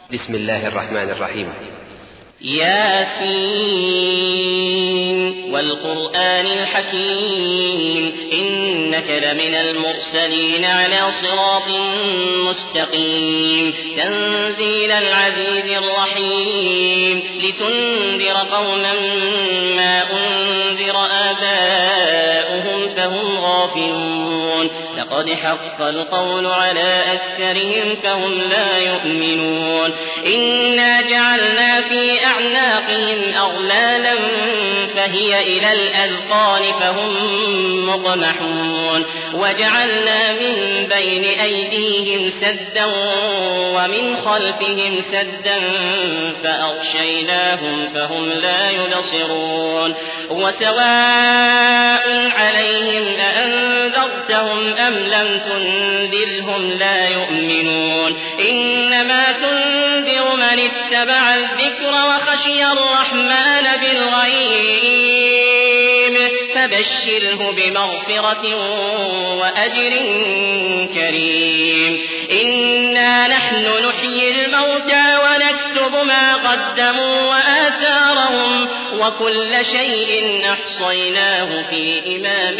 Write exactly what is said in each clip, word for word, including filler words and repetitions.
بسم الله الرحمن الرحيم. ياسين والقرآن الحكيم إنك لمن المرسلين على صراط مستقيم تنزيل العزيز الرحيم لتنذر قوما ما أنذر آباؤهم فهم غافلون لقد حق القول على أكثرهم فهم لا يؤمنون إنا جعلنا في أعناقهم أغلالا فهي إلى الأذقان فهم مقمحون وجعلنا من بين أيديهم سدا ومن خلفهم سدا فأغشيناهم فهم لا يبصرون وسواء عليهم أأنذرتهم أم لم تنذرهم لا يؤمنون إنما تنذر من اتبع الذكر وخشي الرحمن بالغيب فبشره بمغفرة وأجر كريم إنا نحن نحيي الموتى ونكتب ما قدموا وآثارهم وكل شيء أحصيناه في إمام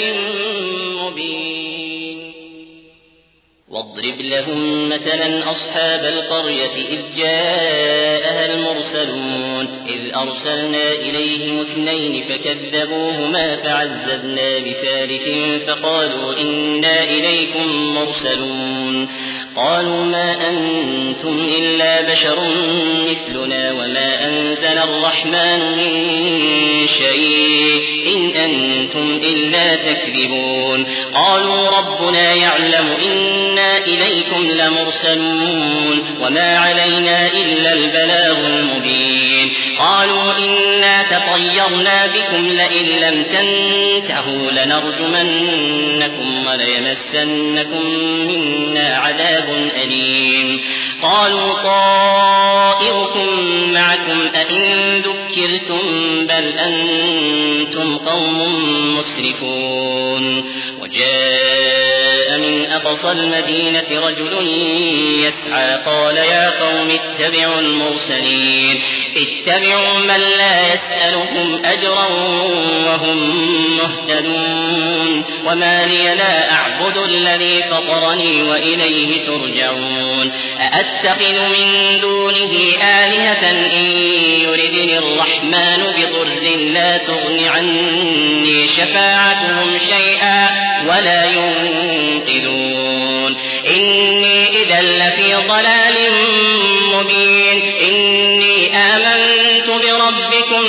مبين واضرب لهم مثلا أصحاب القرية إذ جاءها المرسلون إذ أرسلنا إليهم اثنين فكذبوهما فعززنا بثالث فقالوا إنا إليكم مرسلون قالوا ما أنتم إلا بشر مثلنا وما أنزل الرحمن من شيء إن أنتم إلا تكذبون قالوا ربنا يعلم إنا إليكم لمرسلون وما علينا إلا البلاغ المبين قالوا إنا تطيرنا بكم لئن لم تنتهوا لنرجمنكم وليمسنكم منا عذاب أليم قالوا طائركم معكم أئن ذكرتم بل أنتم قوم مسرفون وجاء من أقصى المدينة رجل يسعى قال يا قوم اتبعوا المرسلين اتبعوا من لا يسألكم أجرا وهم مهتدون وما لي لا أعبد الذي فطرني وإليه ترجعون أأتخذ من دونه آلهة إن يردني الرحمن بضر لا تغن عني شفاعتهم شيئا ولا ينقذون إني إذا لفي ضلال مبين إني آمنت بربكم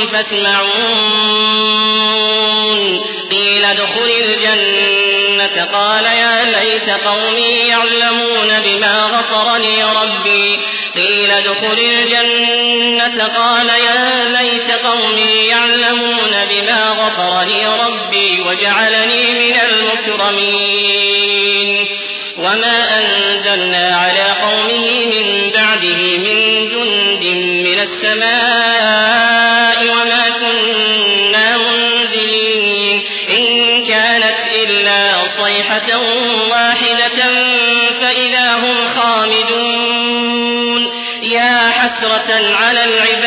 فاسمعون قيل ادخل الجنة قال يا ليت قومي يعلمون بما غفر لي ربي قيل ادخل الجنة قال يا ليت قومي يعلمون بما غفر لي ربي وجعلني من المكرمين وما أنزلنا على قومه من بعده من جند من السماء وما كنا منزلين إن كانت إلا صيحة واحدة فإذا هم خامدون يا حسرة على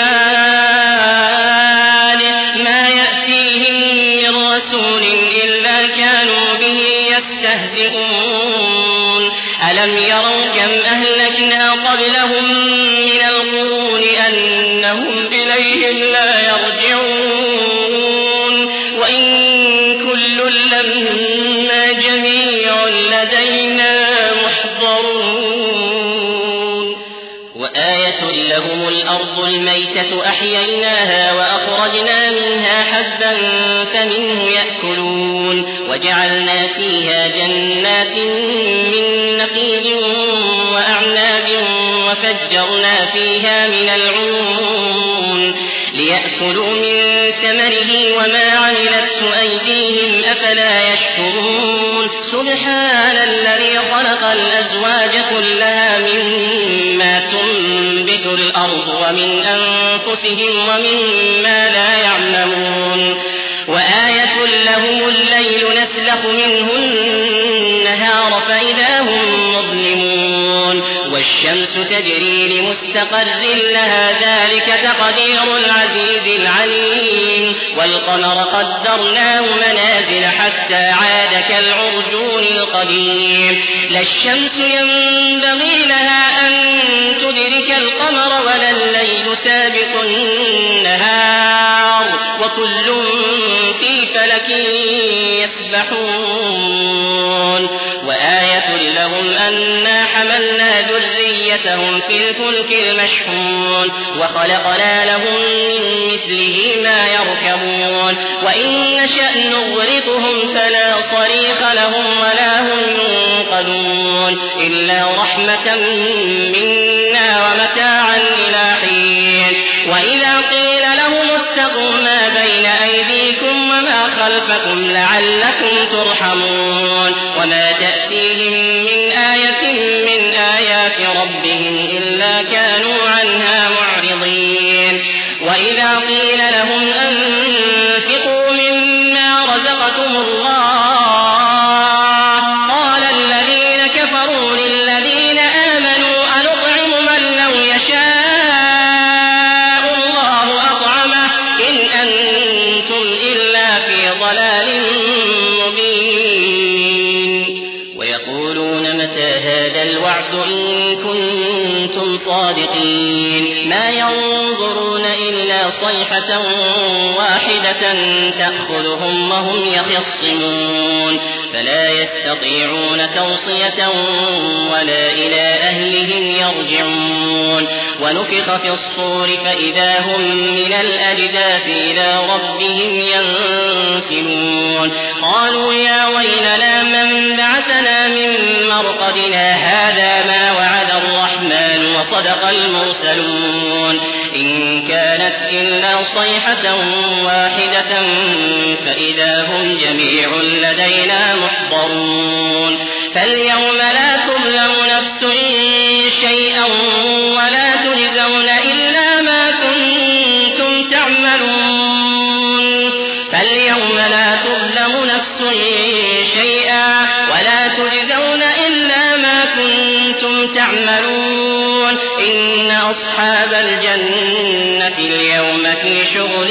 العباد ما يأتيهم من رسول إلا كانوا به يستهزئون ألم يروا كم أهلكنا قبلهم من القرون أنهم إليهم لا يرجعون وإن كل لما جميع لدينا محضرون وآية لهم الأرض الميتة أحييناها وأخرجنا منها حبا فمنه يأكلون وجعلنا فيها جنات من نخيل وأعناب وفجرنا فيها من العيون ليأكلوا من ثمره وما عملته أيديهم أفلا يشكرون سبحان الذي خلق الأزواج كلها مما تنبت الأرض ومن أنفسهم ومما لا يعلمون وآية لهم الليل نسلخ منه النهار فإذا هم مظلمون والشمس تجري لمستقر لها ذلك تقدير العزيز العليم والقمر قدرناه منازل حتى عاد كالعرجون القديم لا الشمس ينبغي لها أن تدرك القمر ولا الليل سابق النهار وكل في فلك يسبحون وآية لهم أنا حملنا ذريتهم في الفلك المشحون وخلقنا لهم من مثله ما يركبون وإن نشأ نغرقهم فلا صريخ لهم ولا هم ينقذون إلا رحمة منا ومتاعا إلى حين وإذا قيل لهم اتقوا ما بين أيديكم وما خلفكم لعلكم ترحمون وما تأتيهم من آية من آيات ربهم إلا كانوا عنها معرضين وإذا قيل لهم أنفقوا مما رزقكم الله قال الذين كفروا للذين آمنوا أنطعم من لو يشاء الله أطعمه إن أنتم إلا في ضلال مبين ويقولون متى هذا الوعد إن كنتم صادقين ما ينظرون إلا صيحة واحدة تأخذهم وهم يخصمون فلا يستطيعون توصية ولا إلى أهلهم يرجعون ونفخ في الصور فإذا هم من الأجداث إلى ربهم ينسلون قالوا يا ويلنا من بعثنا من مرقدنا هذا ما وعد الرحمن وصدق المرسلون إن كانت إلا صيحة واحدة فإذا هم جميع لدينا محضرون فاليوم لا تظلم نفس شيئا ولا تجزون إلا ما كنتم تعملون فاليوم لا تظلم نفس شيئا ولا تجزون إلا ما كنتم تعملون إن أصحاب الجنة اليوم في شغل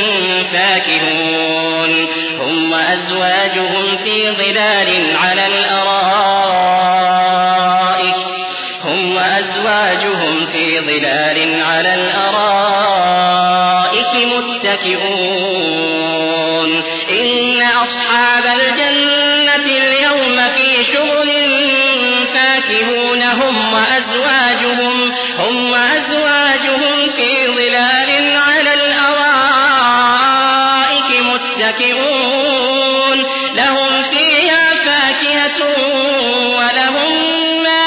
فاكهون هم وأزواجهم في ظلال على الأرائك هم وأزواجهم في ظلال على الأرائك متكئون إن أصحاب الجنة اليوم في شغل فاكهون هم وأزواجهم هم وأزواجهم في ظلال على الأرائك متكئون لهم فيها فاكهة ولهم ما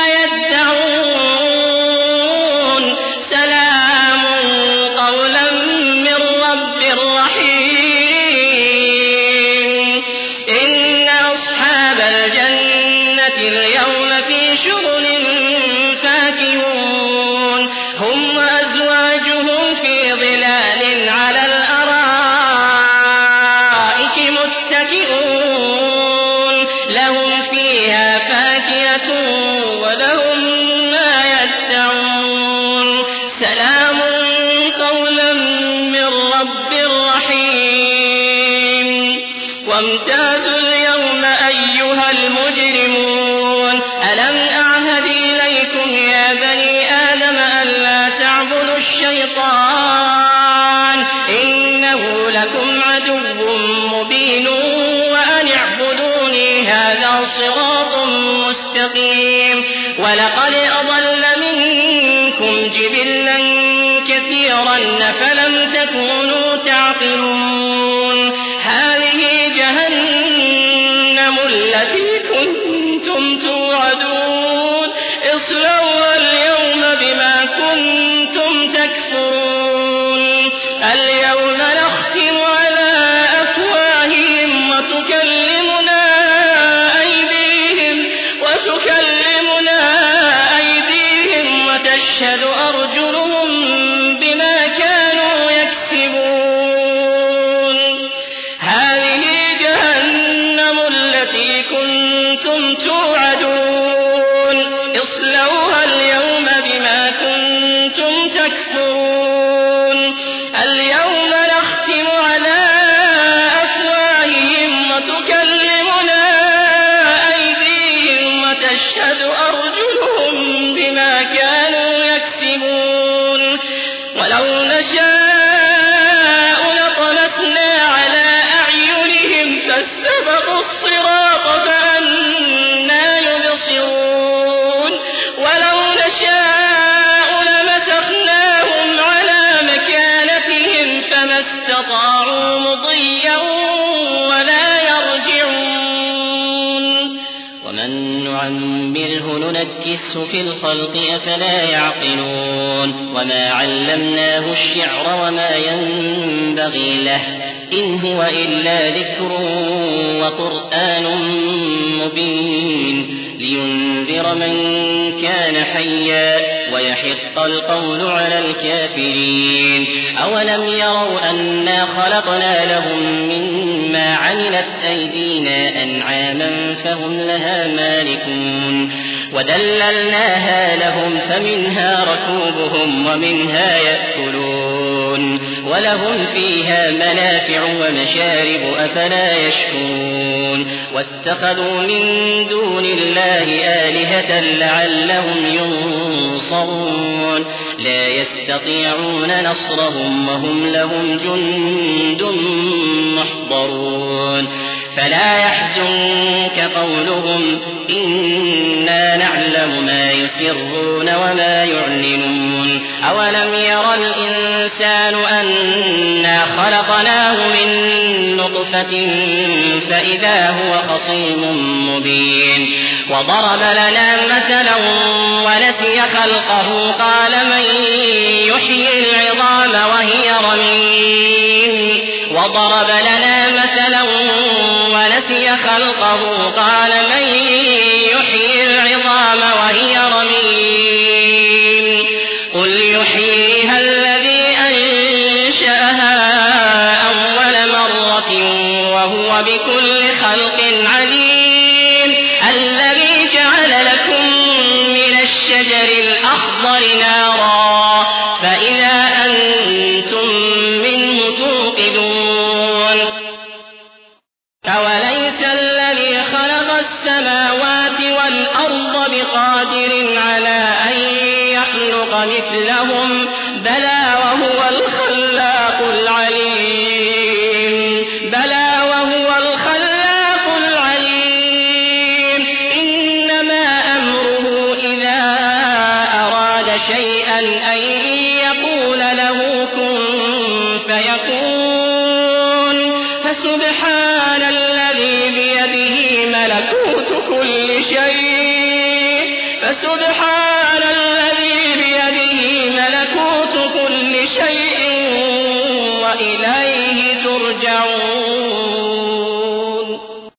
يدعون سلام قولا من رب رحيم إن أصحاب الجنة اليوم في شغل فاكهون هم وأزواجهم في ظلال على الأرائك متكئون لهم فيها فاكهة ولهم ما يدعون سلام قولا من رب رحيم وامتازوا اليوم أيها المجرمون ألم أعهد إليكم يا بني آدم ألا تعبدوا الشيطان إنه لكم عدو مبين وأن اعبدوني هذا صراط مستقيم ولقد أضل منكم جبلا كثيرا فلم تكونوا تعقلون هذه جهنم التي كنتم توعدون اصلوها اليوم بما كنتم تكفرون اليوم نختم على أفواههم وتكلمنا أيديهم وتكلمنا أيديهم وتشهد أرجلهم بما كانوا يكسبون تكفرون اليوم نختم على أفواههم وتكلمنا أيديهم وتشهد أرجلهم بما كانوا يكسبون ولو نشاء لطمسنا على أعينهم فاستبقوا الصراط فأنى يبصرون ولو نشاء لمسخناهم على مكانتهم فما استطاعوا مضيا ولا يرجعون ومن نعمره ننكسه في الخلق أفلا يعقلون وما علمناه الشعر وما ينبغي له إن هو إلا ذكر وقرآن مبين لينذر من كان حيا ويحق القول على الكافرين أولم يروا أنا خلقنا لهم مما عملت أيدينا أنعاما فهم لها مالكون وذللناها لهم فمنها ركوبهم ومنها يأكلون ولهم فيها منافع ومشارب أفلا يشكرون واتخذوا من دون الله آلهة لعلهم ينصرون لا يستطيعون نصرهم وهم لهم جند محضرون فلا يحزنك قولهم إنا نعلم ما يسرون وما يعلنون أولم ير الإنسان أنا خلقناه من نطفة فإذا هو خصيم مبين وضرب لنا مثلا ونسي خلقه قال من يحيي العظام وهي رميم وضرب لنا مثلا ونسي خلقه قال من يحيي العظام وهي رميم قل يحييها الذي أنشأها أول مرة وهو بكل خلق عليم الذي جعل لكم من الشجر الأخضر نارا فإذا أنتم منه توقدون أوليس الذي خلق السماوات والأرض بقادر على أن يخلق مثلهم بلى وهو الخلاق العليم بلى وهو الخلاق العليم إنما أمره إذا أراد شيئا أن يقول له كن فيكون فسبحان الذي بيده ملكوت كل شيء فسبحان الذي بيده ملكوت كل شيء